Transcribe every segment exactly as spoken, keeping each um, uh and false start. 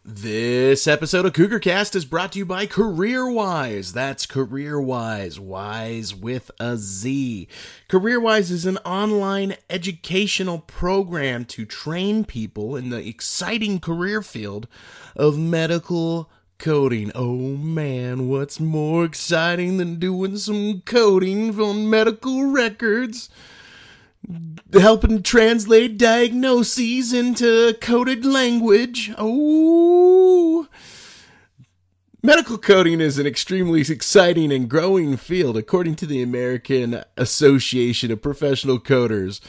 This episode of CougarCast is brought to you by CareerWise. That's CareerWise, Wise with a Z. CareerWise is an online educational program to train people in the exciting career field of medical coding. Oh man, what's more exciting than doing some coding on medical records? Helping translate diagnoses into coded language. Oh, medical coding is an extremely exciting and growing field, according to the American Association of Professional Coders.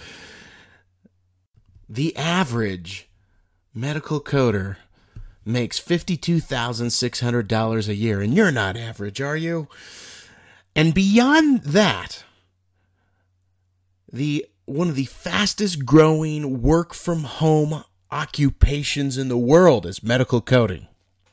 The average medical coder makes fifty-two thousand six hundred dollars a year, and you're not average, are you? And beyond that, the one of the fastest growing work from home occupations in the world is medical coding.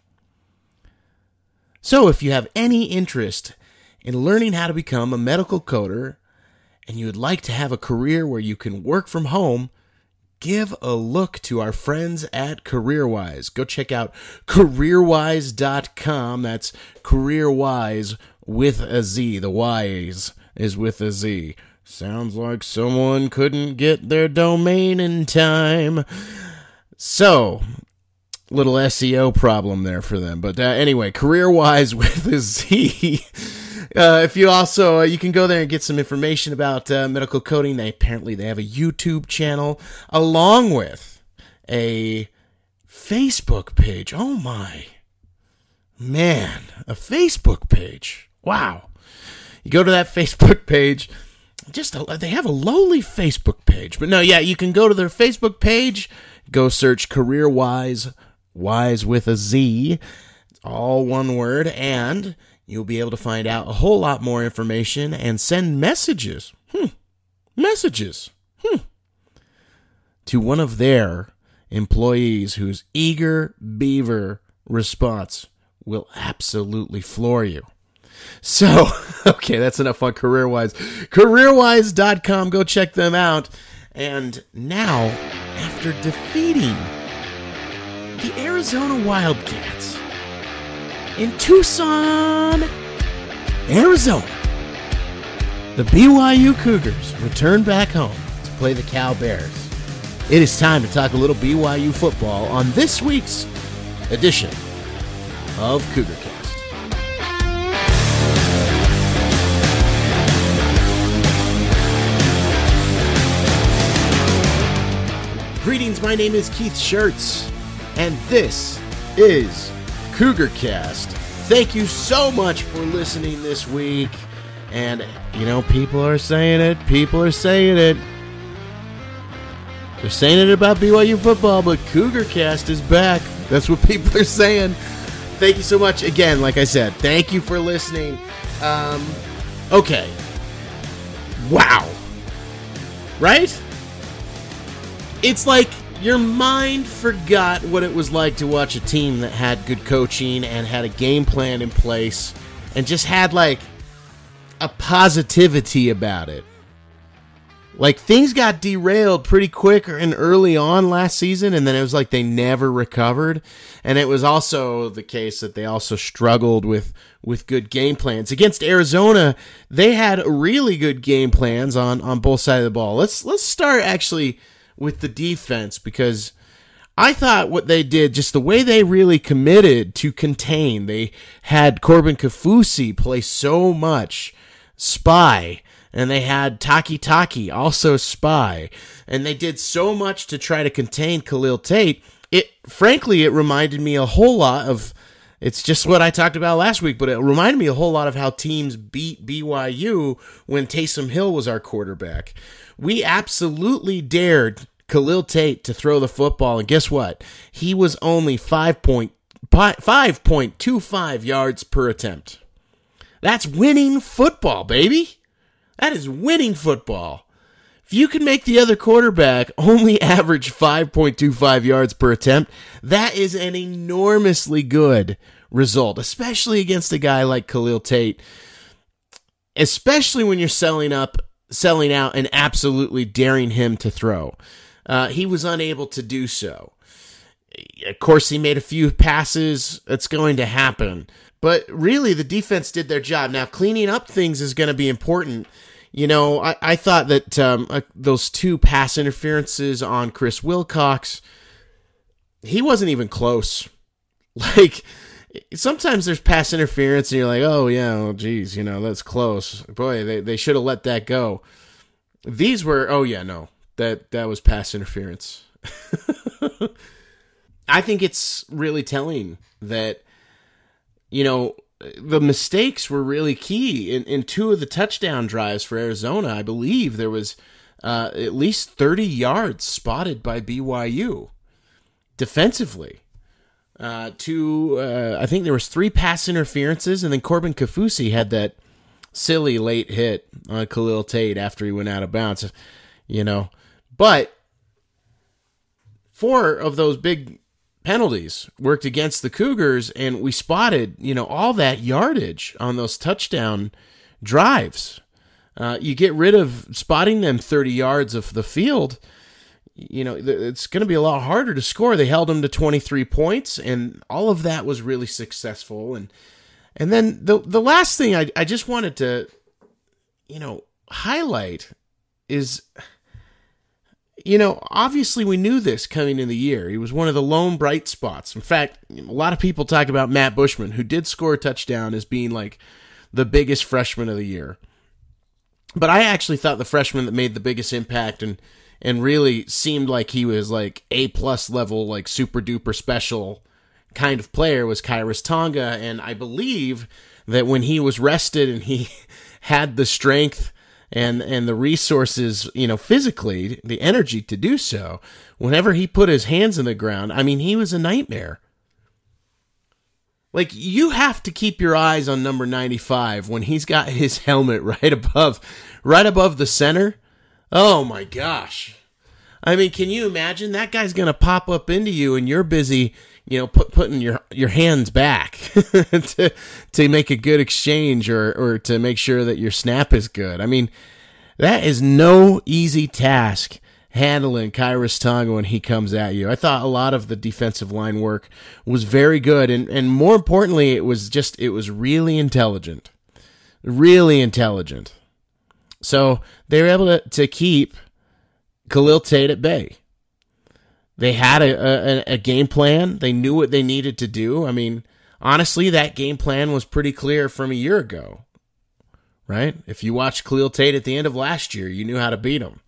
So if you have any interest in learning how to become a medical coder and you would like to have a career where you can work from home, give a look to our friends at CareerWise. Go check out careerwise dot com. That's CareerWise with a Z. The Y's is with a Z. Sounds like someone couldn't get their domain in time. So, little S E O problem there for them. But uh, anyway, CareerWise with a Z. Uh, if you also, uh, you can go there and get some information about uh, medical coding. They apparently they have a YouTube channel along with a Facebook page. Oh my. Man, a Facebook page. Wow. You go to that Facebook page. Just a, they have a lowly Facebook page. But no, yeah, you can go to their Facebook page, go search CareerWise, Wise with a Z, it's all one word, and you'll be able to find out a whole lot more information and send messages, hmm, messages, hmm, to one of their employees whose eager beaver response will absolutely floor you. So, okay, that's enough on CareerWise. careerwise dot com, go check them out. And now, after defeating the Arizona Wildcats in Tucson, Arizona, the B Y U Cougars return back home to play the Cal Bears. It is time to talk a little B Y U football on this week's edition of CougarCast. Greetings, my name is Keith Schertz, and this is CougarCast. Thank you so much for listening this week. And, you know, people are saying it, people are saying it. They're saying it about B Y U football, but CougarCast is back. That's what people are saying. Thank you so much. Again, like I said, thank you for listening. Um, okay. Wow. Right? It's like your mind forgot what it was like to watch a team that had good coaching and had a game plan in place and just had like a positivity about it. Like things got derailed pretty quick and early on last season, and then it was like they never recovered. And it was also the case that they also struggled with, with good game plans. Against Arizona, they had really good game plans on, on both sides of the ball. Let's let's start actually with the defense, because I thought what they did, just the way they really committed to contain, they had Corbin Kaufusi play so much spy, and they had Taki Taki also spy, and they did so much to try to contain Khalil Tate. It frankly, it reminded me a whole lot of, it's just what I talked about last week, but it reminded me a whole lot of how teams beat B Y U when Taysom Hill was our quarterback. We absolutely dared Khalil Tate to throw the football, and guess what? He was only five point two five yards per attempt. That's winning football, baby. That is winning football. If you can make the other quarterback only average five point two five yards per attempt, that is an enormously good result, especially against a guy like Khalil Tate, especially when you're selling up selling out and absolutely daring him to throw. Uh, he was unable to do so. Of course, he made a few passes. It's going to happen. But really, the defense did their job. Now, cleaning up things is going to be important. You know, I, I thought that um, uh, those two pass interferences on Chris Wilcox, he wasn't even close. Like, sometimes there's pass interference and you're like, oh, yeah, well, geez, you know, that's close. Boy, they, they should have let that go. These were, oh, yeah, no, that, that was pass interference. I think it's really telling that, you know, the mistakes were really key. In, in two of the touchdown drives for Arizona, I believe there was uh, at least thirty yards spotted by B Y U defensively. Uh, two, uh, I think there was three pass interferences, and then Corbin Kaufusi had that silly late hit on Khalil Tate after he went out of bounds, you know. But four of those big penalties worked against the Cougars, and we spotted, you know, all that yardage on those touchdown drives. Uh, you get rid of spotting them thirty yards of the field, you know, it's going to be a lot harder to score. They held them to twenty-three points, and all of that was really successful. And and then the the last thing I, I just wanted to, you know, highlight is, you know, obviously we knew this coming in the year. He was one of the lone bright spots. In fact, a lot of people talk about Matt Bushman, who did score a touchdown, as being like the biggest freshman of the year. But I actually thought the freshman that made the biggest impact and and really seemed like he was like A-plus level, like super duper special kind of player was Khyiris Tonga. And I believe that when he was rested and he had the strength and and the resources, you know, physically, the energy to do so, whenever he put his hands in the ground, I mean, he was a nightmare. Like, you have to keep your eyes on number ninety-five when he's got his helmet right above, right above the center. Oh my gosh. I mean, can you imagine? That guy's going to pop up into you and you're busy, you know, put, putting your, your hands back to to make a good exchange or, or to make sure that your snap is good. I mean, that is no easy task, handling Khyiris Tonga when he comes at you. I thought a lot of the defensive line work was very good, and, and more importantly, it was just, it was really intelligent. Really intelligent. So they were able to, to keep Khalil Tate at bay. They had a, a, a game plan. They knew what they needed to do. I mean, honestly, that game plan was pretty clear from a year ago, right? If you watched Khalil Tate at the end of last year, you knew how to beat him.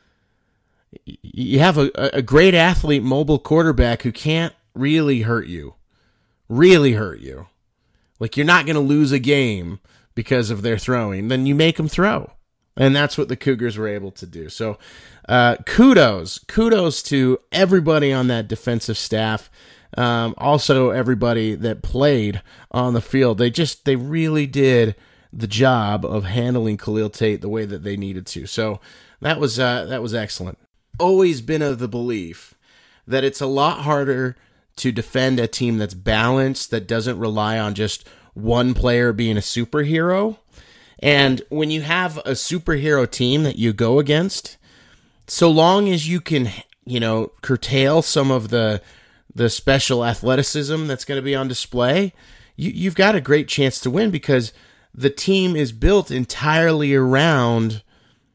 You have a, a great athlete, mobile quarterback who can't really hurt you. Really hurt you. Like, you're not going to lose a game because of their throwing. Then you make them throw. And that's what the Cougars were able to do. So uh, kudos. Kudos to everybody on that defensive staff. Um, also, everybody that played on the field. They just, they really did the job of handling Khalil Tate the way that they needed to. So that was uh, that was excellent. Always been of the belief that it's a lot harder to defend a team that's balanced, that doesn't rely on just one player being a superhero. And when you have a superhero team that you go against, so long as you can, you know, curtail some of the the special athleticism that's going to be on display, you, you've got a great chance to win, because the team is built entirely around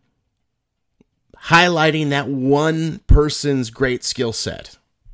highlighting that one person's great skill set,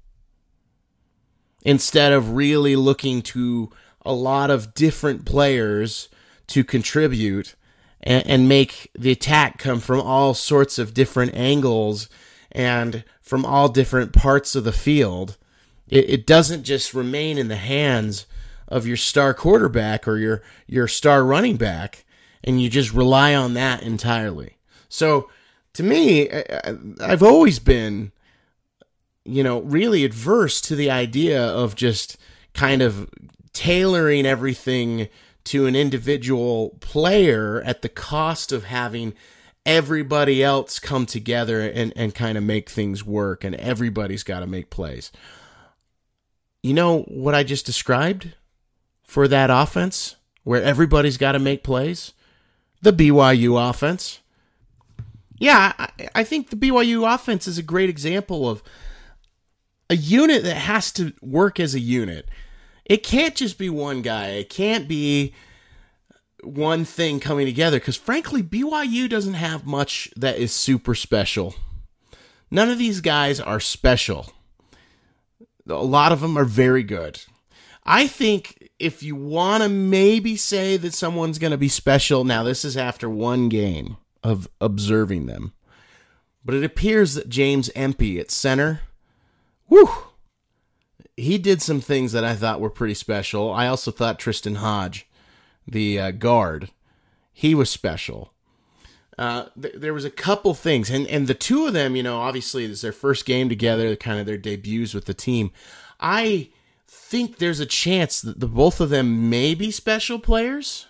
instead of really looking to a lot of different players to contribute and, and make the attack come from all sorts of different angles and from all different parts of the field. It, it doesn't just remain in the hands of your star quarterback or your, your star running back, and you just rely on that entirely. So, to me, I, I've always been, you know, really adverse to the idea of just kind of tailoring everything to an individual player at the cost of having everybody else come together and, and kind of make things work, and everybody's got to make plays. You know what I just described for that offense, where everybody's got to make plays? The B Y U offense. Yeah, I, I think the B Y U offense is a great example of a unit that has to work as a unit. It can't just be one guy. It can't be one thing coming together, because frankly, B Y U doesn't have much that is super special. None of these guys are special. A lot of them are very good. I think if you want to maybe say that someone's going to be special, now this is after one game of observing them, but it appears that James Empey at center, whew, he did some things that I thought were pretty special. I also thought Tristan Hodge, the uh, guard, he was special. Uh, th- there was a couple things, and, and the two of them, you know, obviously it's their first game together, kind of their debuts with the team. I think there's a chance that the both of them may be special players.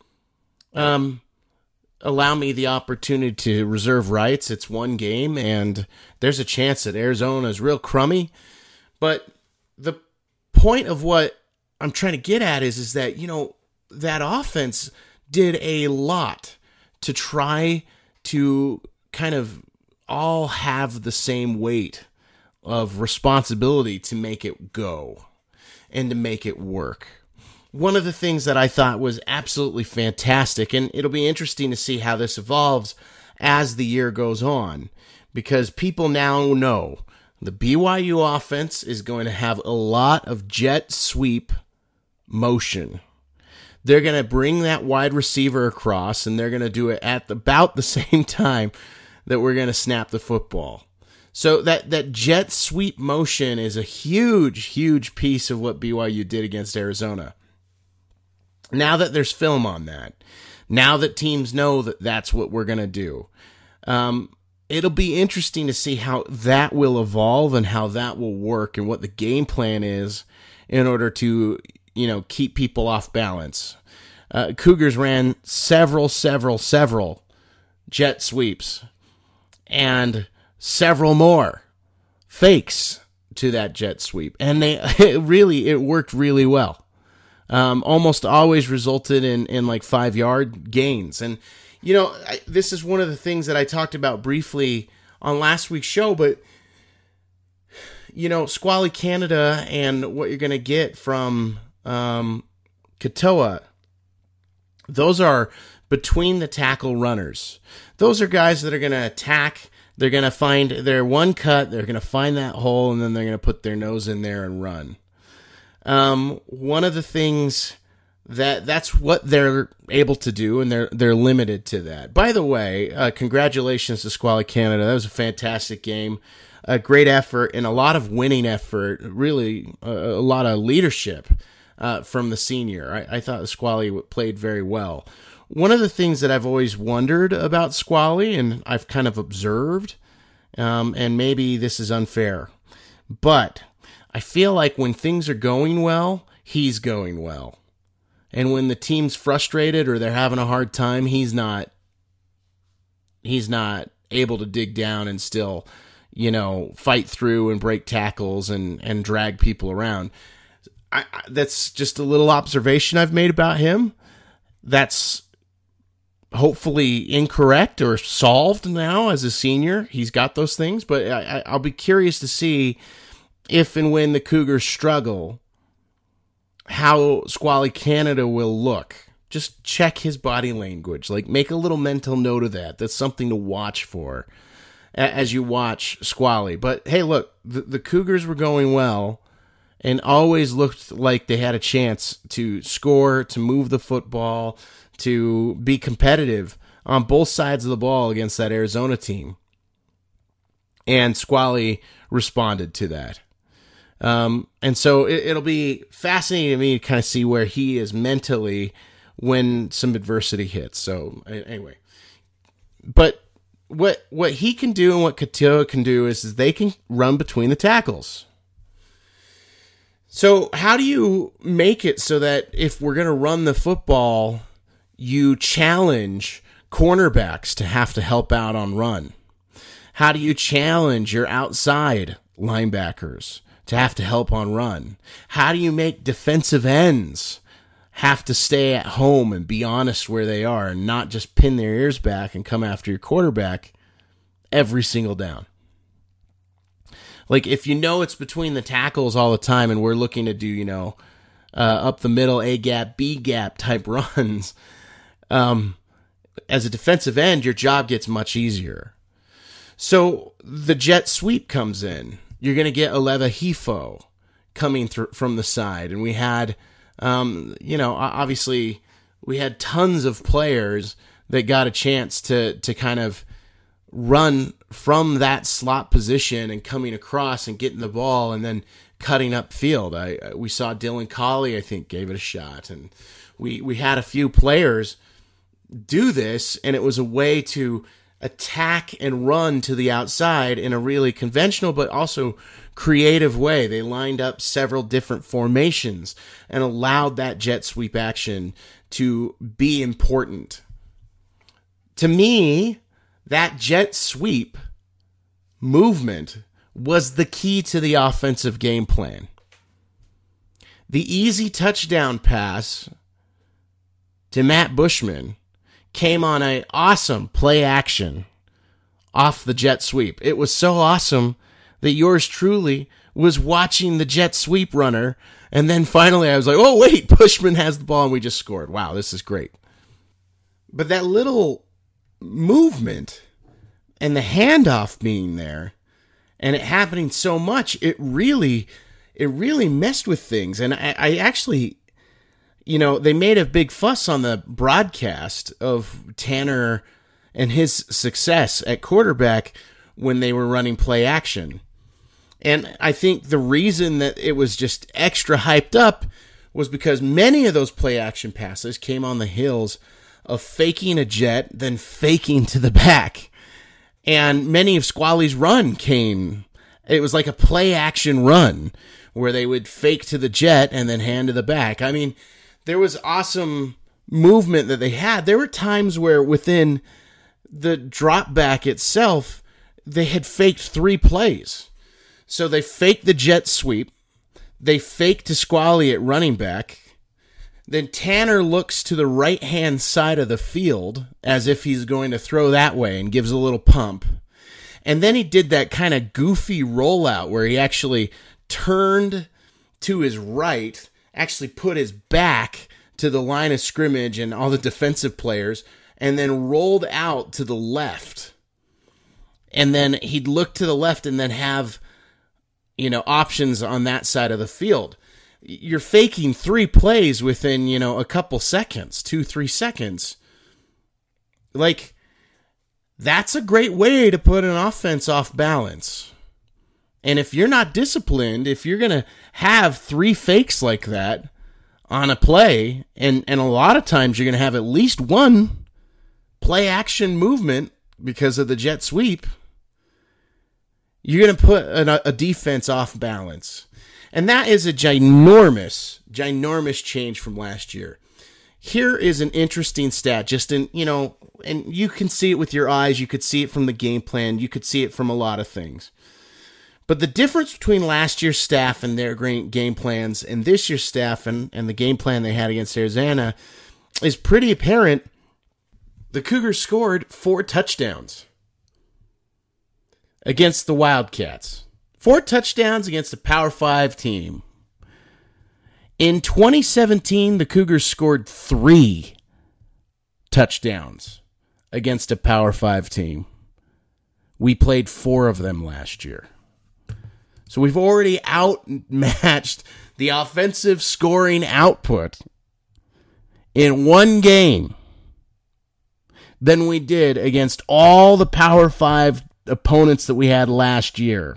Um, allow me the opportunity to reserve rights. It's one game, and there's a chance that Arizona is real crummy. But the point of what I'm trying to get at is, is that, you know, that offense did a lot to try to kind of all have the same weight of responsibility to make it go and to make it work. One of the things that I thought was absolutely fantastic, and it'll be interesting to see how this evolves as the year goes on, because people now know the B Y U offense is going to have a lot of jet sweep motion. They're going to bring that wide receiver across, and they're going to do it at about the same time that we're going to snap the football. So that, that jet sweep motion is a huge, huge piece of what B Y U did against Arizona. Now that there's film on that, now that teams know that that's what we're going to do, um, it'll be interesting to see how that will evolve and how that will work and what the game plan is in order to, you know, keep people off balance. Uh, Cougars ran several, several, several jet sweeps and several more fakes to that jet sweep. And they it really, it worked really well. Um, almost always resulted in, in like five yard gains. And, you know, I, this is one of the things that I talked about briefly on last week's show, but you know, Squally Canada and what you're going to get from um, Katoa, those are between the tackle runners. Those are guys that are going to attack. They're going to find their one cut. They're going to find that hole, and then they're going to put their nose in there and run. Um, one of the things that that's what they're able to do, and they're they're limited to that. By the way, uh, congratulations to Squally Canada. That was a fantastic game, a great effort, and a lot of winning effort. Really, a, a lot of leadership uh, from the senior. I, I thought the Squally played very well. One of the things that I've always wondered about Squally, and I've kind of observed, um, and maybe this is unfair, but I feel like when things are going well, he's going well. And when the team's frustrated or they're having a hard time, he's not he's not able to dig down and still, you know, fight through and break tackles and, and drag people around. I, I, that's just a little observation I've made about him. That's hopefully incorrect or solved now as a senior. He's got those things, but I, I, I'll be curious to see if and when the Cougars struggle, how Squally Canada will look. Just check his body language. Like, make a little mental note of that. That's something to watch for as you watch Squally. But, hey, look, the, the Cougars were going well and always looked like they had a chance to score, to move the football, to be competitive on both sides of the ball against that Arizona team. And Squally responded to that. Um, and so it, it'll be fascinating to me to kind of see where he is mentally when some adversity hits. So anyway, but what what he can do and what Katoa can do is, is they can run between the tackles. So how do you make it so that if we're going to run the football, you challenge cornerbacks to have to help out on run? How do you challenge your outside linebackers to have to help on run? How do you make defensive ends have to stay at home and be honest where they are and not just pin their ears back and come after your quarterback every single down? Like, if you know it's between the tackles all the time and we're looking to do, you know, uh, up the middle, A gap, B gap type runs, um, as a defensive end, your job gets much easier. So the jet sweep comes in. You're going to get Aleva Hifo coming through from the side. And we had, um, you know, obviously we had tons of players that got a chance to to kind of run from that slot position and coming across and getting the ball and then cutting up field. I, we saw Dylan Collie, I think, gave it a shot. And we, we had a few players do this, and it was a way to attack and run to the outside in a really conventional but also creative way. They lined up several different formations and allowed that jet sweep action to be important. To me, that jet sweep movement was the key to the offensive game plan. The easy touchdown pass to Matt Bushman came on an awesome play action off the jet sweep. It was so awesome that yours truly was watching the jet sweep runner, and then finally I was like, oh wait, Bushman has the ball and we just scored. Wow, this is great. But that little movement and the handoff being there and it happening so much, it really, it really messed with things. And I, I actually, you know, they made a big fuss on the broadcast of Tanner and his success at quarterback when they were running play action. And I think the reason that it was just extra hyped up was because many of those play action passes came on the heels of faking a jet, then faking to the back. And many of Squally's run came, it was like a play action run where they would fake to the jet and then hand to the back. I mean, there was awesome movement that they had. There were times where within the drop back itself, they had faked three plays. So they faked the jet sweep. They faked to Squally at running back. Then Tanner looks to the right-hand side of the field as if he's going to throw that way and gives a little pump. And then he did that kind of goofy rollout where he actually turned to his right, actually put his back to the line of scrimmage and all the defensive players, and then rolled out to the left. And then he'd look to the left and then have, you know, options on that side of the field. You're faking three plays within, you know, a couple seconds, two, three seconds. Like, that's a great way to put an offense off balance. And if you're not disciplined, if you're going to have three fakes like that on a play, and, and a lot of times you're going to have at least one play action movement because of the jet sweep, you're going to put a, a defense off balance. And that is a ginormous, ginormous change from last year. Here is an interesting stat, just in, you know, and you can see it with your eyes, you could see it from the game plan, you could see it from a lot of things. But the difference between last year's staff and their game plans and this year's staff and, and the game plan they had against Arizona is pretty apparent. The Cougars scored four touchdowns against the Wildcats. Four touchdowns against a Power Five team. In twenty seventeen, the Cougars scored three touchdowns against a Power Five team. We played four of them last year. So we've already outmatched the offensive scoring output in one game than we did against all the Power Five opponents that we had last year.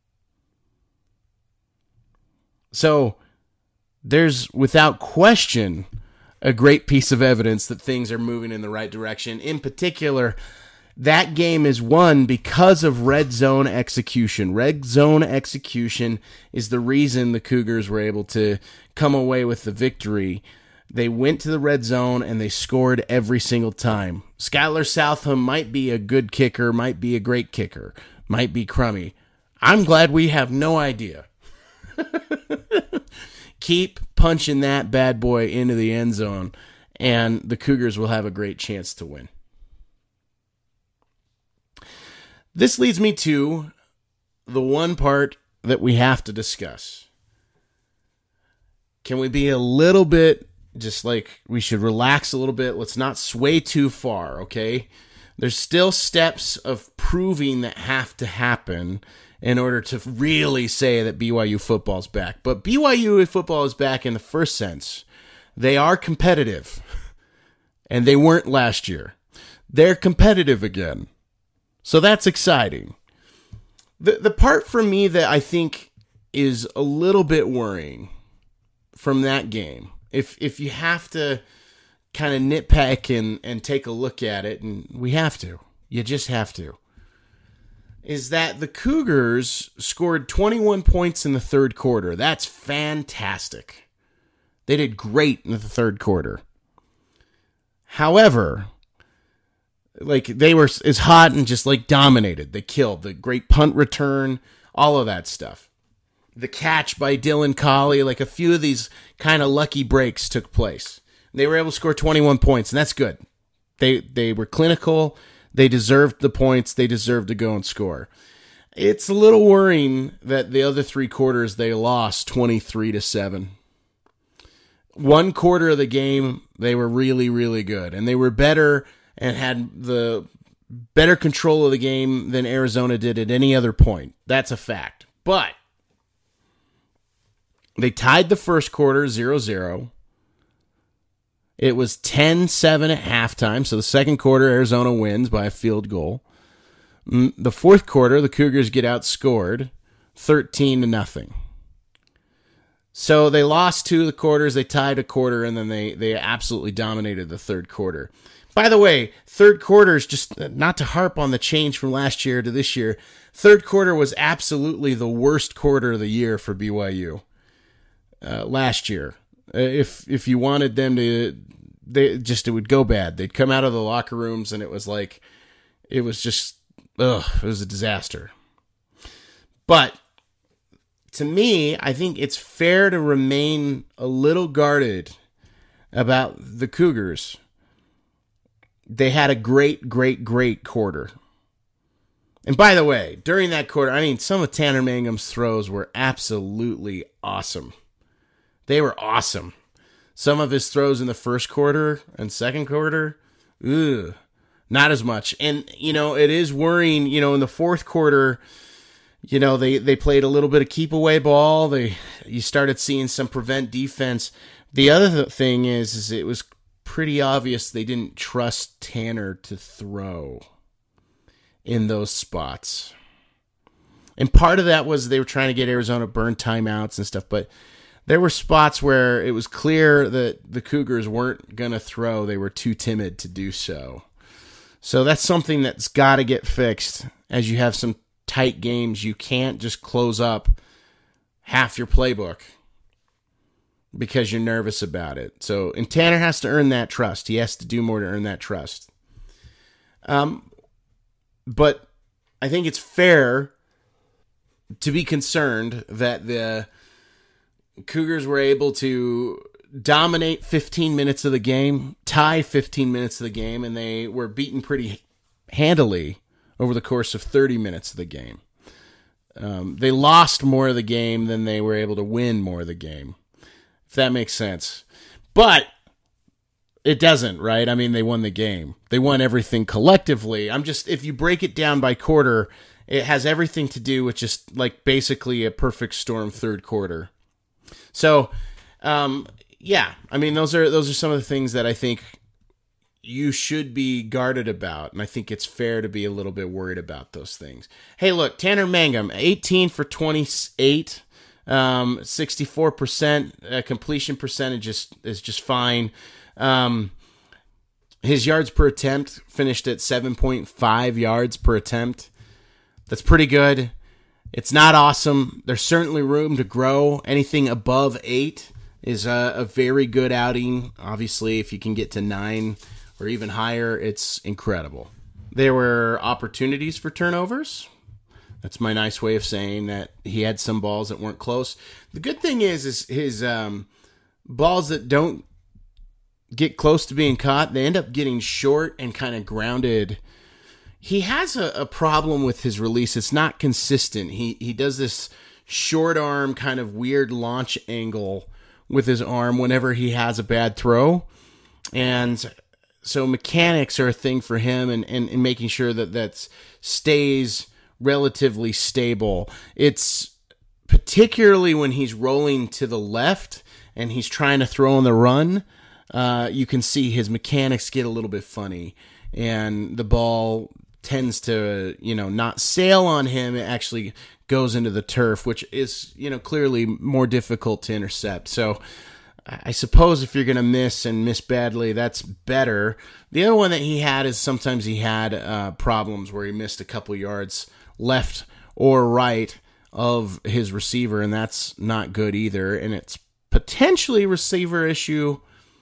So there's, without question, a great piece of evidence that things are moving in the right direction. In particular, that game is won because of red zone execution. Red zone execution is the reason the Cougars were able to come away with the victory. They went to the red zone and they scored every single time. Skylar Southam might be a good kicker, might be a great kicker, might be crummy. I'm glad we have no idea. Keep punching that bad boy into the end zone, and the Cougars will have a great chance to win. This leads me to the one part that we have to discuss. Can we be a little bit, just like we should relax a little bit? Let's not sway too far, okay? There's still steps of proving that have to happen in order to really say that B Y U football is back. But B Y U football is back in the first sense. They are competitive, and they weren't last year. They're competitive again. So that's exciting. The the part for me that I think is a little bit worrying from that game, if if you have to kind of nitpick and, and take a look at it, and we have to, you just have to, is that the Cougars scored twenty-one points in the third quarter. That's fantastic. They did great in the third quarter. However, like, they were as hot and just like dominated. They killed the great punt return, all of that stuff. The catch by Dylan Collie, like a few of these kind of lucky breaks took place. They were able to score twenty-one points, and that's good. They they were clinical. They deserved the points. They deserved to go and score. It's a little worrying that the other three quarters they lost twenty-three to seven. One quarter of the game, they were really, really good, and they were better and had the better control of the game than Arizona did at any other point. That's a fact. But they tied the first quarter zero zero. It was ten seven at halftime, so the second quarter, Arizona wins by a field goal. The fourth quarter, the Cougars get outscored thirteen to nothing. So they lost two of the quarters, they tied a quarter, and then they, they absolutely dominated the third quarter. By the way, third quarter is just, not to harp on the change from last year to this year, third quarter was absolutely the worst quarter of the year for B Y U uh, last year. If if you wanted them to, they just, it would go bad. They'd come out of the locker rooms and it was like, it was just, ugh, it was a disaster. But to me, I think it's fair to remain a little guarded about the Cougars. They had a great, great, great quarter. And by the way, during that quarter, I mean, some of Tanner Mangum's throws were absolutely awesome. They were awesome. Some of his throws in the first quarter and second quarter, ugh, not as much. And, you know, it is worrying, you know, in the fourth quarter, you know, they, they played a little bit of keep away ball. They you started seeing some prevent defense. The other thing is, is it was pretty obvious they didn't trust Tanner to throw in those spots. And part of that was they were trying to get Arizona burn timeouts and stuff, but there were spots where it was clear that the Cougars weren't going to throw. They were too timid to do so. So that's something that's got to get fixed as you have some tight games. You can't just close up half your playbook because you're nervous about it. So, and Tanner has to earn that trust. He has to do more to earn that trust. Um, but I think it's fair to be concerned that the Cougars were able to dominate fifteen minutes of the game, tie fifteen minutes of the game, and they were beaten pretty handily over the course of thirty minutes of the game. Um, they lost more of the game than they were able to win more of the game, if that makes sense. But it doesn't, right? I mean, they won the game. They won everything collectively. I'm just, if you break it down by quarter, it has everything to do with just like basically a perfect storm third quarter. So, um, yeah, I mean, those are those are some of the things that I think you should be guarded about, and I think it's fair to be a little bit worried about those things. Hey, look, Tanner Mangum, eighteen for twenty-eight, um, sixty-four percent uh, completion percentage is, is just fine. Um, his yards per attempt finished at seven point five yards per attempt. That's pretty good. It's not awesome. There's certainly room to grow. Anything above eight is a, a very good outing. Obviously, if you can get to nine or even higher, it's incredible. There were opportunities for turnovers. That's my nice way of saying that he had some balls that weren't close. The good thing is, is his um, balls that don't get close to being caught, they end up getting short and kind of grounded. he has a, a problem with his release. It's not consistent. He he does this short arm kind of weird launch angle with his arm whenever he has a bad throw. And so mechanics are a thing for him, and, and, and making sure that that stays relatively stable. It's particularly when he's rolling to the left and he's trying to throw on the run, uh, you can see his mechanics get a little bit funny, and the ball tends to, you know, not sail on him. It actually goes into the turf, which is, you know, clearly more difficult to intercept. So I suppose if you're going to miss and miss badly, that's better. The other one that he had is sometimes he had uh, problems where he missed a couple yards left or right of his receiver, and that's not good either. And it's potentially a receiver issue.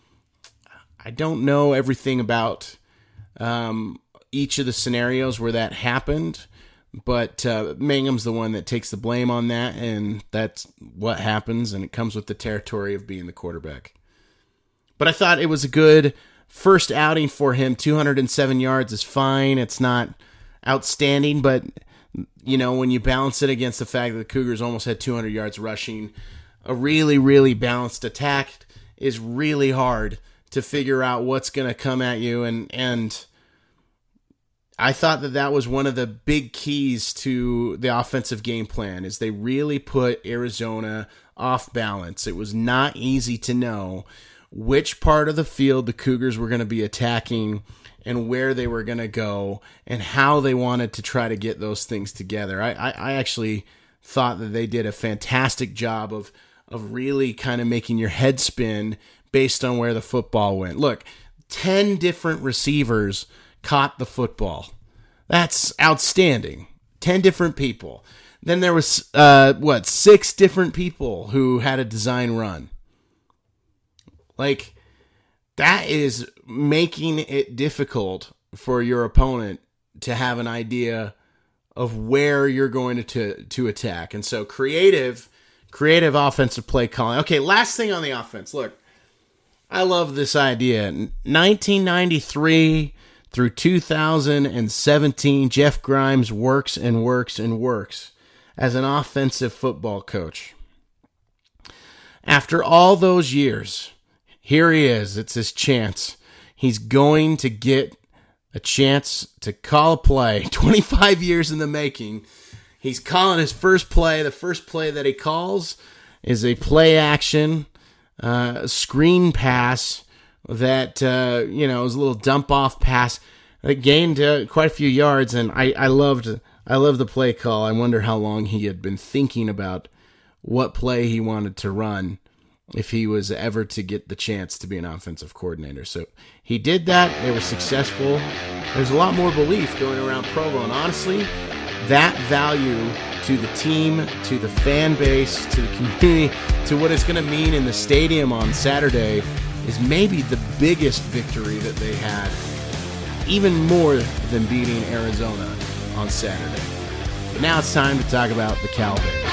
I don't know everything about um, each of the scenarios where that happened, but uh, Mangum's the one that takes the blame on that, and that's what happens, and it comes with the territory of being the quarterback. But I thought it was a good first outing for him. two hundred seven yards is fine. It's not outstanding, but you know, when you balance it against the fact that the Cougars almost had two hundred yards rushing, a really, really balanced attack is really hard to figure out what's going to come at you, and and I thought that that was one of the big keys to the offensive game plan, is they really put Arizona off balance. It was not easy to know which part of the field the Cougars were going to be attacking and where they were going to go and how they wanted to try to get those things together. I, I, I actually thought that they did a fantastic job of, of really kind of making your head spin based on where the football went. Look, ten different receivers caught the football. That's outstanding. ten different people. Then there was, uh, what, six different people who had a design run. Like, that is making it difficult for your opponent to have an idea of where you're going to, to, to attack. And so creative, creative offensive play calling. Okay, last thing on the offense. Look, I love this idea. nineteen ninety-three through two thousand seventeen, Jeff Grimes works and works and works as an offensive football coach. After all those years, here he is. It's his chance. He's going to get a chance to call a play. twenty-five years in the making. He's calling his first play. The first play that he calls is a play action uh, screen pass that, uh, you know, was a little dump off pass that gained uh, quite a few yards. And I, I loved, I loved the play call. I wonder how long he had been thinking about what play he wanted to run if he was ever to get the chance to be an offensive coordinator. So he did that. They were successful. There's a lot more belief going around Provo. And honestly, that value to the team, to the fan base, to the community, to what it's going to mean in the stadium on Saturday is maybe the biggest victory that they had, even more than beating Arizona on Saturday. But now it's time to talk about the Cal Bears.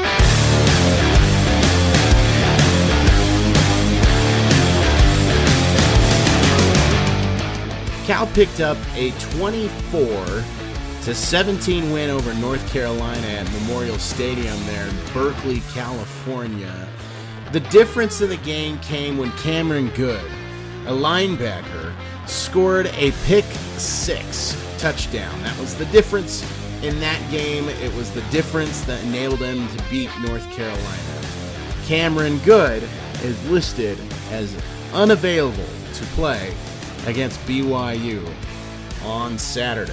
Cal picked up a twenty-four to seventeen win over North Carolina at Memorial Stadium there in Berkeley, California. The difference in the game came when Cameron Good, a linebacker, scored a pick six touchdown. That was the difference in that game. It was the difference that enabled them to beat North Carolina. Cameron Good is listed as unavailable to play against B Y U on Saturday.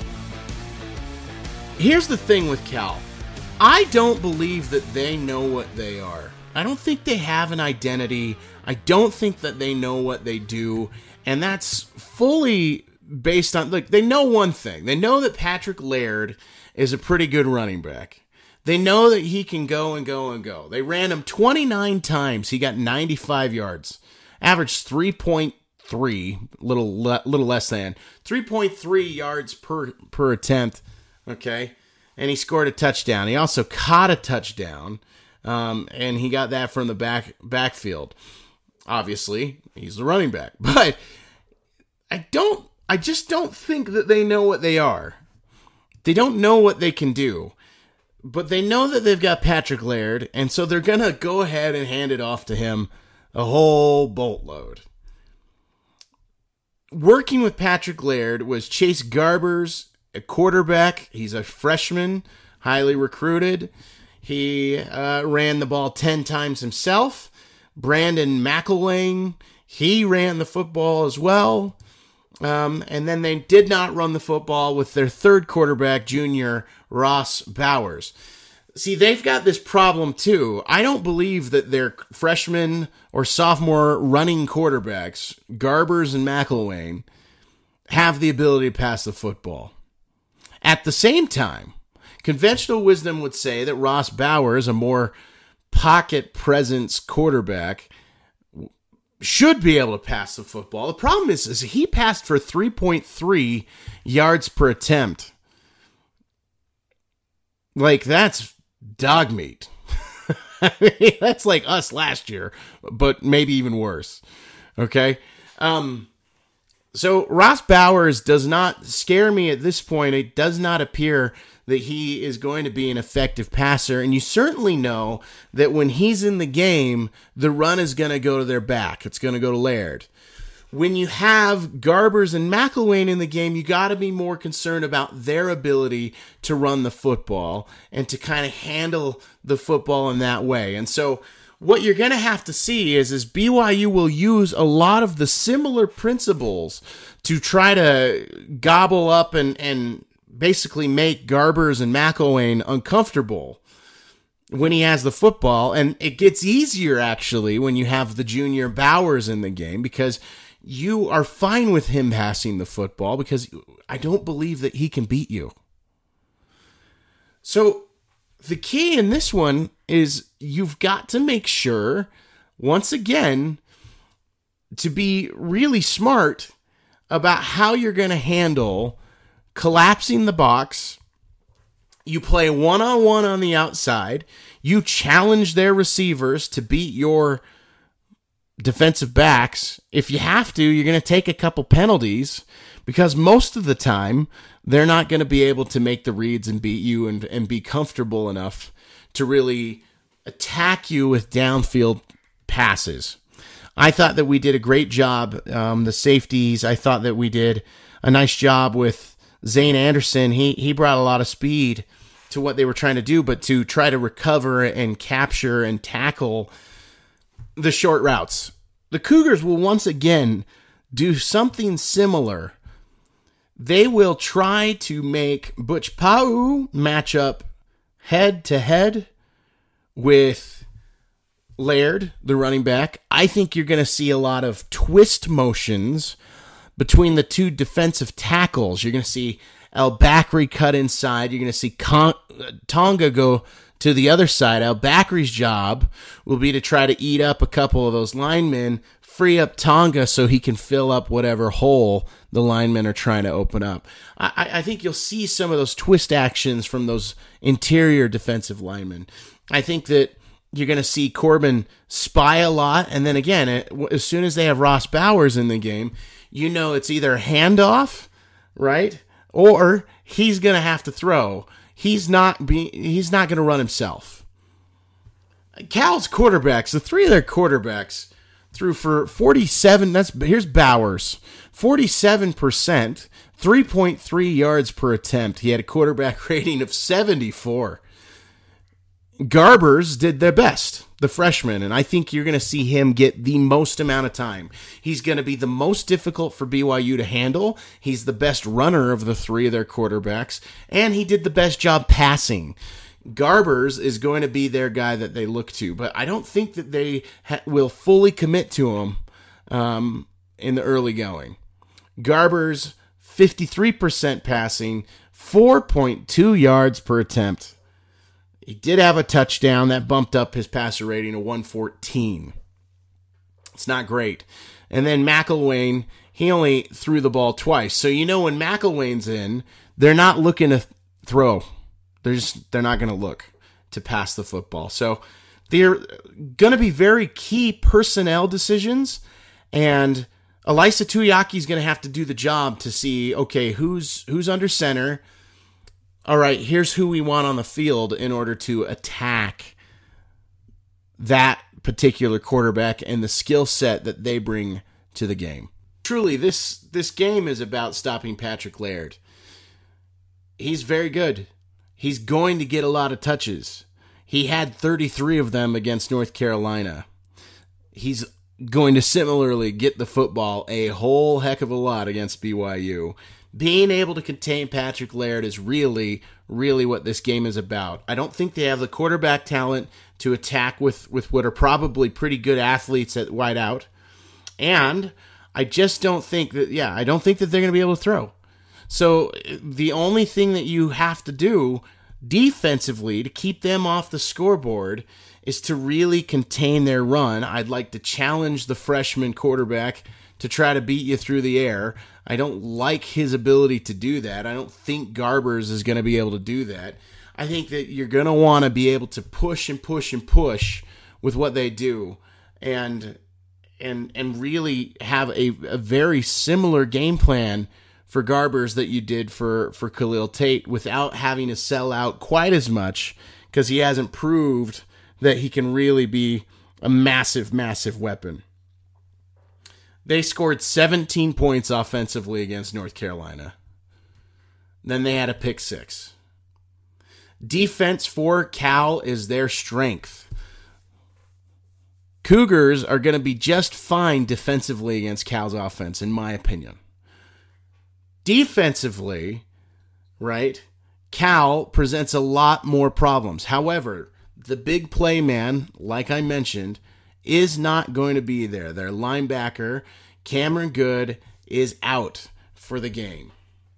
Here's the thing with Cal. I don't believe that they know what they are. I don't think they have an identity. I don't think that they know what they do. And that's fully based on, look, they know one thing. They know that Patrick Laird is a pretty good running back. They know that he can go and go and go. They ran him twenty-nine times. He got ninety-five yards. Averaged three point three, little little less than three point three yards per per attempt. Okay, and he scored a touchdown. He also caught a touchdown, um, and he got that from the back backfield. Obviously, he's the running back, but I don't I just don't think that they know what they are. They don't know what they can do. But they know that they've got Patrick Laird, and so they're going to go ahead and hand it off to him a whole boatload. Working with Patrick Laird was Chase Garbers, a quarterback. He's a freshman, highly recruited. He uh, ran the ball ten times himself. Brandon McElwain, he ran the football as well. Um, and then they did not run the football with their third quarterback, junior Ross Bowers. See, they've got this problem too. I don't believe that their freshman or sophomore running quarterbacks, Garbers and McElwain, have the ability to pass the football. At the same time, conventional wisdom would say that Ross Bowers, a more pocket presence quarterback, should be able to pass the football. The problem is, is he passed for three point three yards per attempt. Like, that's dog meat. I mean, that's like us last year, but maybe even worse. Okay? Um, so Ross Bowers does not scare me at this point. It does not appear that he is going to be an effective passer. And you certainly know that when he's in the game, the run is going to go to their back. It's going to go to Laird. When you have Garbers and McElwain in the game, you got to be more concerned about their ability to run the football and to kind of handle the football in that way. And so what you're going to have to see is, is B Y U will use a lot of the similar principles to try to gobble up and, and basically make Garbers and McElwain uncomfortable when he has the football. And it gets easier, actually, when you have the junior Bowers in the game, because you are fine with him passing the football, because I don't believe that he can beat you. So the key in this one is you've got to make sure, once again, to be really smart about how you're going to handle collapsing the box. You play one-on-one on the outside. You challenge their receivers to beat your defensive backs. If you have to, you're going to take a couple penalties, because most of the time they're not going to be able to make the reads and beat you and, and be comfortable enough to really attack you with downfield passes. I thought that we did a great job. Um, the safeties, I thought that we did a nice job with Zane Anderson. He he brought a lot of speed to what they were trying to do, but to try to recover and capture and tackle the short routes. The Cougars will once again do something similar. They will try to make Butch Pau match up head to head with Laird, the running back. I think you're going to see a lot of twist motions between the two defensive tackles. You're going to see El Bakri cut inside. You're going to see Con- Tonga go to the other side. El Bakri's job will be to try to eat up a couple of those linemen, free up Tonga so he can fill up whatever hole the linemen are trying to open up. I, I think you'll see some of those twist actions from those interior defensive linemen. I think that you're going to see Corbin spy a lot, and then again, as soon as they have Ross Bowers in the game, you know it's either handoff, right, or he's going to have to throw. He's not be, he's not going to run himself. Cal's quarterbacks, the three of their quarterbacks, threw for forty-seven. That's here's Bowers, forty-seven percent, three point three yards per attempt. He had a quarterback rating of seventy-four. Garbers did their best, the freshman, and I think you're going to see him get the most amount of time. He's going to be the most difficult for B Y U to handle. He's the best runner of the three of their quarterbacks, and he did the best job passing. Garbers is going to be their guy that they look to, but I don't think that they ha- will fully commit to him um, in the early going. Garbers, fifty-three percent passing, four point two yards per attempt. He did have a touchdown that bumped up his passer rating to one fourteen. It's not great. And then McElwain, he only threw the ball twice. So you know when McElwain's in, they're not looking to throw. They're just, they're not going to look to pass the football. So they're going to be very key personnel decisions, and Elisa Tuiaki's going to have to do the job to see, okay, who's who's under center. All right, here's who we want on the field in order to attack that particular quarterback and the skill set that they bring to the game. Truly, this this game is about stopping Patrick Laird. He's very good. He's going to get a lot of touches. He had thirty-three of them against North Carolina. He's going to similarly get the football a whole heck of a lot against B Y U. Being able to contain Patrick Laird is really, really what this game is about. I don't think they have the quarterback talent to attack with, with what are probably pretty good athletes at wide out. And I just don't think that, yeah, I don't think that they're going to be able to throw. So the only thing that you have to do defensively to keep them off the scoreboard is to really contain their run. I'd like to challenge the freshman quarterback to try to beat you through the air. I don't like his ability to do that. I don't think Garbers is going to be able to do that. I think that you're going to want to be able to push and push and push with what they do and and and really have a, a very similar game plan for Garbers that you did for, for Khalil Tate without having to sell out quite as much because he hasn't proved that he can really be a massive, massive weapon. They scored seventeen points offensively against North Carolina. Then they had a pick six. Defense for Cal is their strength. Cougars are going to be just fine defensively against Cal's offense, in my opinion. Defensively, right, Cal presents a lot more problems. However, the big play man, like I mentioned, is not going to be there. Their linebacker, Cameron Good, is out for the game.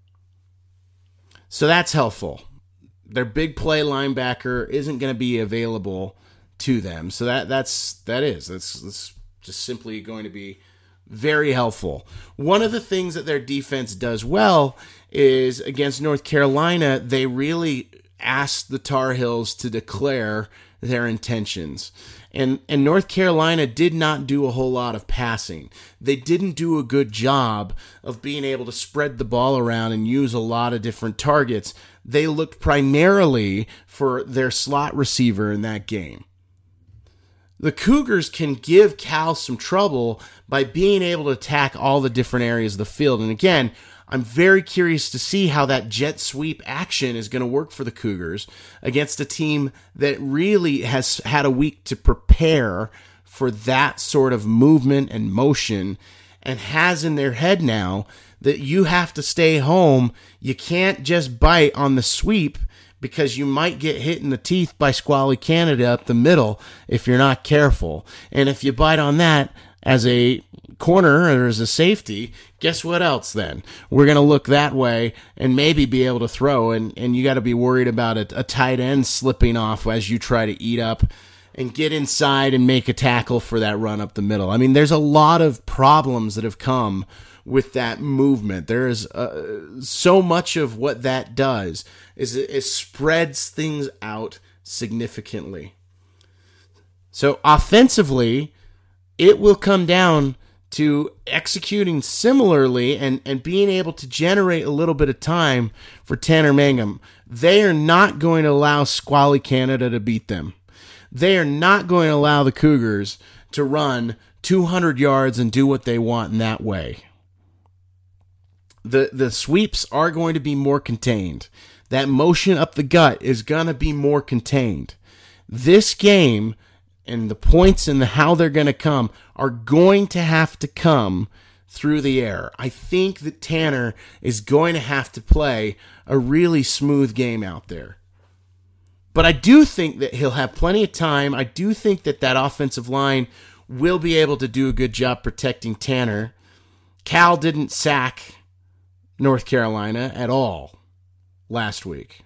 So that's helpful. Their big play linebacker isn't going to be available to them. So that that's that is. That's, that's just simply going to be very helpful. One of the things that their defense does well is against North Carolina, they really asked the Tar Heels to declare their intentions. And and North Carolina did not do a whole lot of passing. They didn't do a good job of being able to spread the ball around and use a lot of different targets. They looked primarily for their slot receiver in that game. The Cougars can give Cal some trouble by being able to attack all the different areas of the field. And again, I'm very curious to see how that jet sweep action is going to work for the Cougars against a team that really has had a week to prepare for that sort of movement and motion and has in their head now that you have to stay home. You can't just bite on the sweep because you might get hit in the teeth by Squally Canada up the middle if you're not careful. And if you bite on that as a corner or as a safety, guess what else then? We're going to look that way and maybe be able to throw, and, and you got to be worried about a, a tight end slipping off as you try to eat up and get inside and make a tackle for that run up the middle. I mean, there's a lot of problems that have come with that movement. There is uh, so much of what that does is it, it spreads things out significantly. So offensively, it will come down to executing similarly and, and being able to generate a little bit of time for Tanner Mangum. They are not going to allow Squally Canada to beat them. They are not going to allow the Cougars to run two hundred yards and do what they want in that way. The the sweeps are going to be more contained. That motion up the gut is going to be more contained. This game and the points and the how they're going to come are going to have to come through the air. I think that Tanner is going to have to play a really smooth game out there. But I do think that he'll have plenty of time. I do think that that offensive line will be able to do a good job protecting Tanner. Cal didn't sack North Carolina at all last week.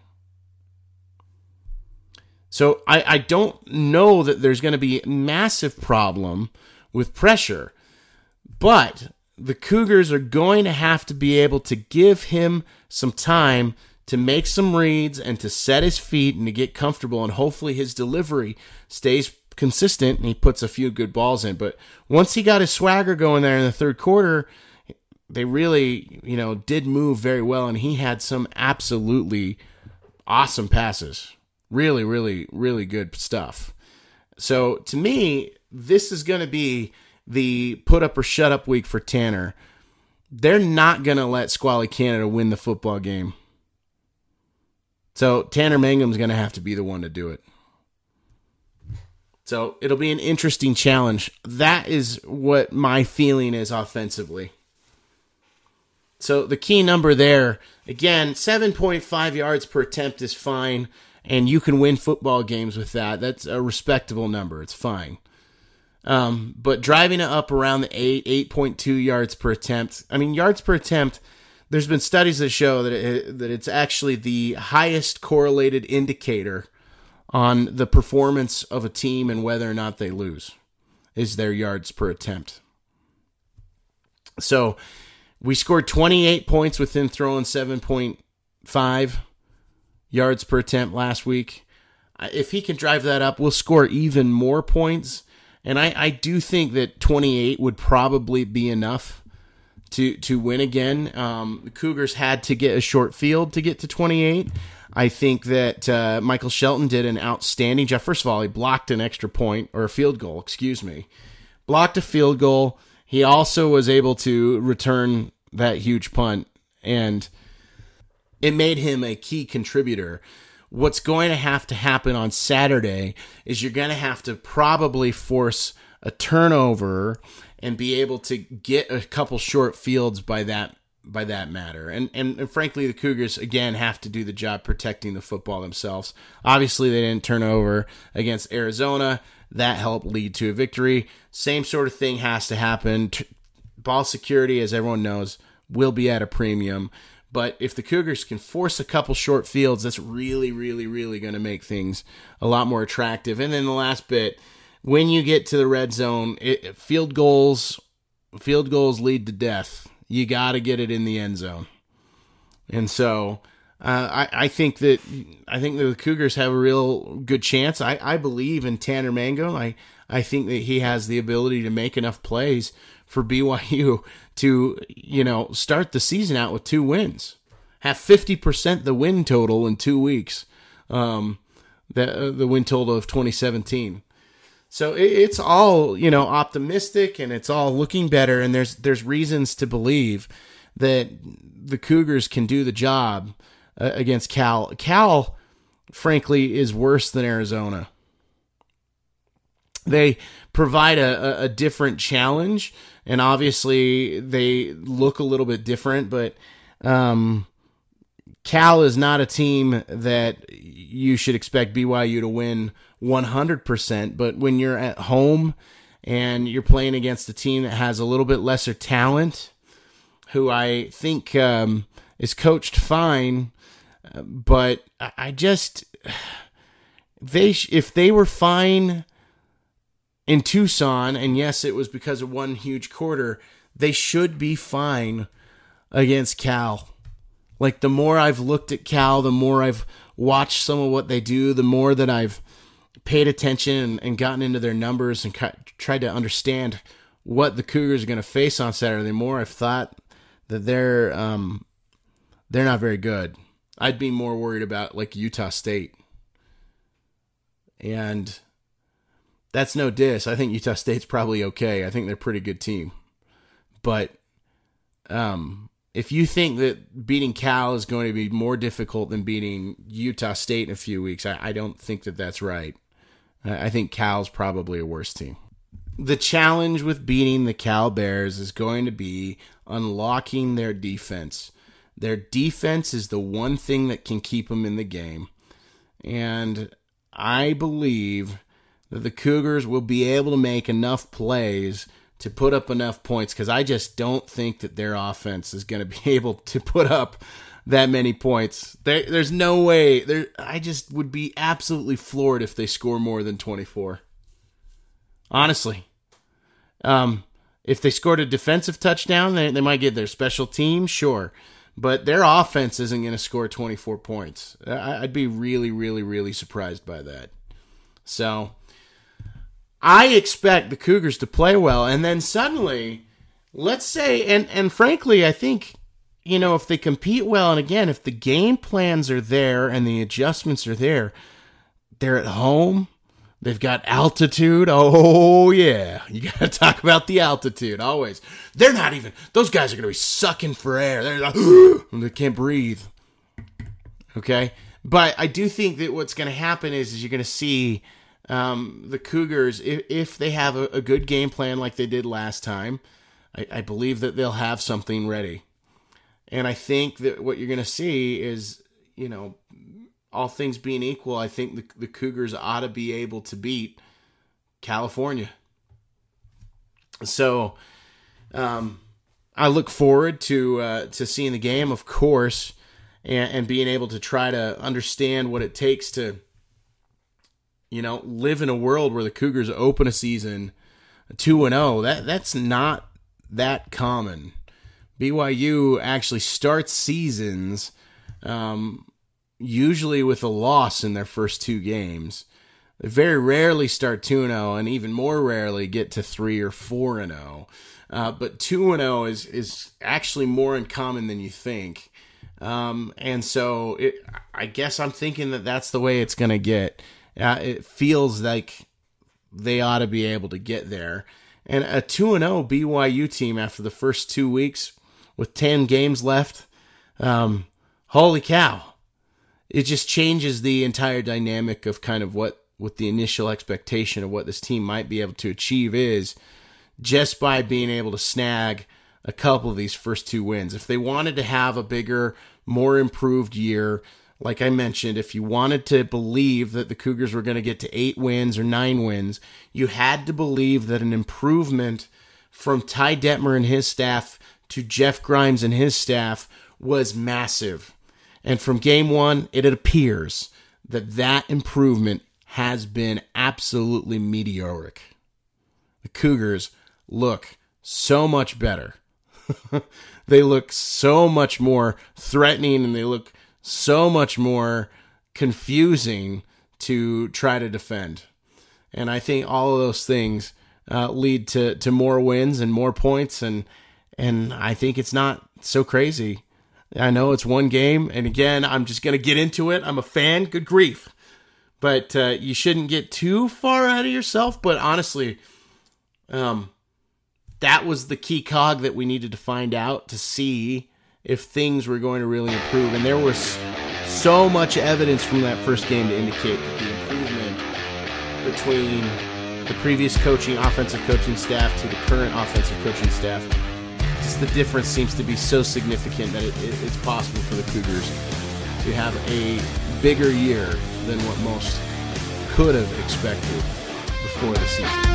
So I, I don't know that there's going to be a massive problem with pressure, but the Cougars are going to have to be able to give him some time to make some reads and to set his feet and to get comfortable, and hopefully his delivery stays consistent and he puts a few good balls in. But once he got his swagger going there in the third quarter, they really, you know, did move very well, and he had some absolutely awesome passes. Really, really, really good stuff. So to me, this is going to be the put up or shut up week for Tanner. They're not going to let Squally Canada win the football game. So Tanner Mangum's going to have to be the one to do it. So it'll be an interesting challenge. That is what my feeling is offensively. So the key number there, again, seven point five yards per attempt is fine, and you can win football games with that. That's a respectable number. It's fine. Um, but driving it up around the eight, eight point two yards per attempt. I mean, yards per attempt, there's been studies that show that it, that it's actually the highest correlated indicator on the performance of a team and whether or not they lose is their yards per attempt. So we scored twenty-eight points within throwing seven point five yards per attempt last week. If he can drive that up, we'll score even more points. And I, I do think that twenty-eight would probably be enough to to win again. Um, the Cougars had to get a short field to get to twenty-eight. I think that uh, Michael Shelton did an outstanding job. First of all, he blocked an extra point, or a field goal, excuse me. Blocked a field goal. He also was able to return that huge punt, and it made him a key contributor. What's going to have to happen on Saturday is you're going to have to probably force a turnover and be able to get a couple short fields by that by that matter. And, and and frankly, the Cougars, again, have to do the job protecting the football themselves. Obviously, they didn't turn over against Arizona. That helped lead to a victory. Same sort of thing has to happen. T- ball security, as everyone knows, will be at a premium. But if the Cougars can force a couple short fields, that's really, really, really going to make things a lot more attractive. And then the last bit, when you get to the red zone, it, field goals, field goals lead to death. You got to get it in the end zone. And so uh, I, I think that I think that the Cougars have a real good chance. I, I believe in Tanner Mangum. I, I think that he has the ability to make enough plays for B Y U to, you know, start the season out with two wins, have fifty percent the win total in two weeks, um, the uh, the win total of twenty seventeen. So it, it's all, you know, optimistic, and it's all looking better, and there's there's reasons to believe that the Cougars can do the job uh, against Cal. Cal, frankly, is worse than Arizona. They provide a, a different challenge, and obviously they look a little bit different, but um, Cal is not a team that you should expect B Y U to win one hundred percent, but when you're at home and you're playing against a team that has a little bit lesser talent, who I think um, is coached fine, but I just, they if they were fine in Tucson, and yes, it was because of one huge quarter, they should be fine against Cal. Like, the more I've looked at Cal, the more I've watched some of what they do, the more that I've paid attention and, and gotten into their numbers and ca- tried to understand what the Cougars are going to face on Saturday, the more I've thought that they're um, they're not very good. I'd be more worried about, like, Utah State. And that's no diss. I think Utah State's probably okay. I think they're a pretty good team. But um, if you think that beating Cal is going to be more difficult than beating Utah State in a few weeks, I, I don't think that that's right. I, I think Cal's probably a worse team. The challenge with beating the Cal Bears is going to be unlocking their defense. Their defense is the one thing that can keep them in the game. And I believe that the Cougars will be able to make enough plays to put up enough points, because I just don't think that their offense is going to be able to put up that many points. There, there's no way. There, I just would be absolutely floored if they score more than twenty-four. Honestly. Um, if they scored a defensive touchdown, they, they might get their special team, sure. But their offense isn't going to score twenty-four points. I, I'd be really, really, really surprised by that. So I expect the Cougars to play well, and then suddenly, let's say, and, and frankly, I think, you know, if they compete well, and again, if the game plans are there and the adjustments are there, they're at home, they've got altitude. Oh, yeah. You got to talk about the altitude, always. They're not even, those guys are going to be sucking for air. They're like, they can't breathe. Okay? But I do think that what's going to happen is, is you're going to see um, the Cougars, if, if they have a, a good game plan like they did last time, I, I believe that they'll have something ready. And I think that what you're going to see is, you know, all things being equal, I think the, the Cougars ought to be able to beat California. So um, I look forward to uh, to seeing the game, of course, and, and being able to try to understand what it takes to, you know, live in a world where the Cougars open a season two and oh. That that's not that common. B Y U actually starts seasons um, usually with a loss in their first two games. They very rarely start two and oh, and even more rarely get to three or four and oh. Uh, but two and oh is is actually more uncommon than you think. Um, and so it, I guess I'm thinking that that's the way it's going to get. Uh, it feels like they ought to be able to get there. And a two and oh B Y U team after the first two weeks with ten games left, um, holy cow. It just changes the entire dynamic of kind of what, what the initial expectation of what this team might be able to achieve is just by being able to snag a couple of these first two wins. If they wanted to have a bigger, more improved year, like I mentioned, if you wanted to believe that the Cougars were going to get to eight wins or nine wins, you had to believe that an improvement from Ty Detmer and his staff to Jeff Grimes and his staff was massive. And from game one, it appears that that improvement has been absolutely meteoric. The Cougars look so much better. They look so much more threatening, and they look so much more confusing to try to defend. And I think all of those things uh, lead to, to more wins and more points, and and I think it's not so crazy. I know it's one game, and again, I'm just going to get into it. I'm a fan, good grief. But uh, you shouldn't get too far out of yourself, but honestly, um, that was the key cog that we needed to find out to see if things were going to really improve. And there was so much evidence from that first game to indicate that the improvement between the previous coaching, offensive coaching staff to the current offensive coaching staff, just the difference seems to be so significant that it, it, it's possible for the Cougars to have a bigger year than what most could have expected before the season.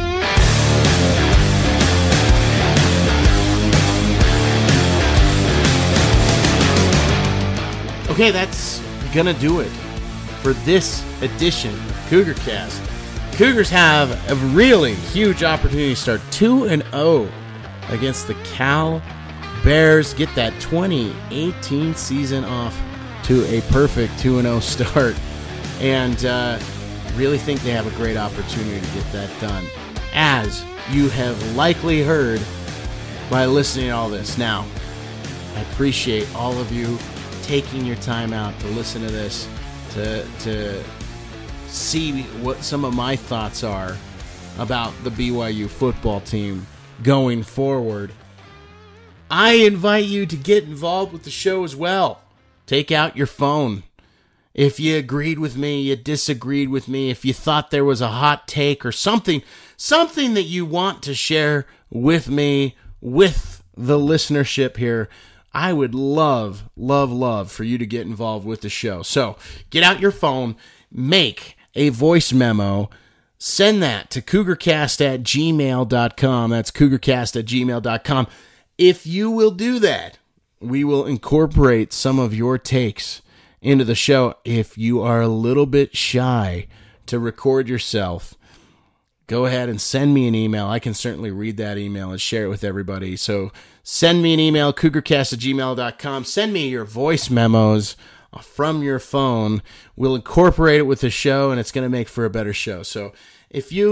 Okay, that's gonna do it for this edition of Cougar Cast. Cougars have a really huge opportunity to start two and oh against the Cal Bears. Get that twenty eighteen season off to a perfect two and oh start. And uh, really think they have a great opportunity to get that done, as you have likely heard by listening to all this. Now, I appreciate all of you taking your time out to listen to this, to to see what some of my thoughts are about the B Y U football team going forward. I invite you to get involved with the show as well. Take out your phone. If you agreed with me, you disagreed with me, if you thought there was a hot take or something, something that you want to share with me, with the listenership here, I would love, love, love for you to get involved with the show. So get out your phone, make a voice memo, send that to cougarcast at gmail dot com. That's cougarcast at gmail dot com. If you will do that, we will incorporate some of your takes into the show. If you are a little bit shy to record yourself, go ahead and send me an email. I can certainly read that email and share it with everybody. So send me an email, cougarcast at gmail dot com. Send me your voice memos from your phone. We'll incorporate it with the show, and it's going to make for a better show. So if you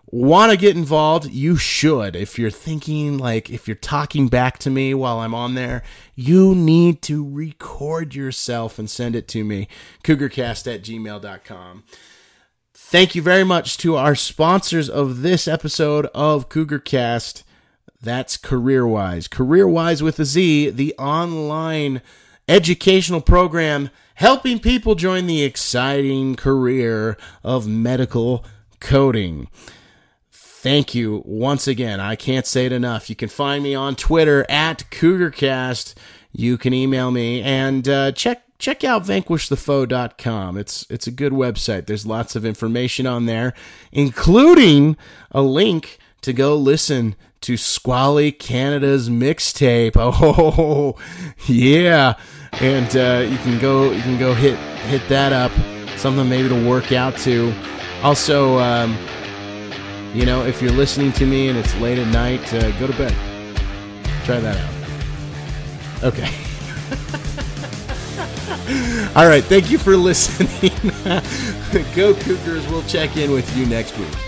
want to get involved, you should. If you're thinking, like, if you're talking back to me while I'm on there, you need to record yourself and send it to me, cougarcast at gmail dot com. Thank you very much to our sponsors of this episode of CougarCast. That's CareerWise. CareerWise with a Z, the online educational program helping people join the exciting career of medical coding. Thank you once again. I can't say it enough. You can find me on Twitter at CougarCast. You can email me and uh, check check out vanquish the foe dot com. It's it's a good website. There's lots of information on there, including a link to go listen to Squally Canada's mixtape. Oh yeah, and uh, you can go you can go hit hit that up. Something maybe to work out to. Also. Um, You know, if you're listening to me and it's late at night, uh, go to bed. Try that out. Okay. All right. Thank you for listening. Go Cougars. We'll check in with you next week.